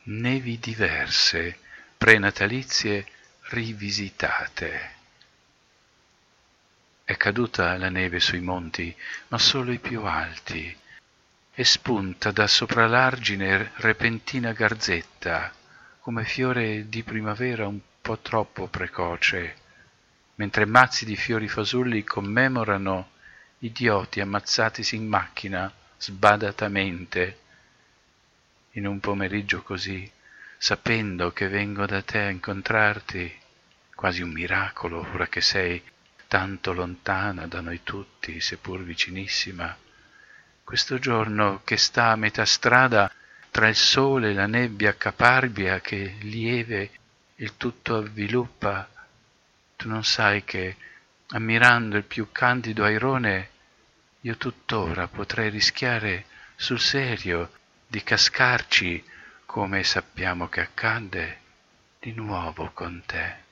Nevi diverse, prenatalizie rivisitate. È caduta la neve sui monti, ma solo i più alti, e spunta da sopra l'argine repentina garzetta, come fiore di primavera un po' troppo precoce, mentre mazzi di fiori fasulli commemorano idioti ammazzatisi in macchina sbadatamente in un pomeriggio così, sapendo che vengo da te a incontrarti, quasi un miracolo, ora che sei tanto lontana da noi tutti, seppur vicinissima. Questo giorno che sta a metà strada tra il sole e la nebbia caparbia che lieve il tutto avviluppa, tu non sai che, ammirando il più candido airone, io tuttora potrei rischiare sul serio di cascarci, come sappiamo che accadde, di nuovo con te.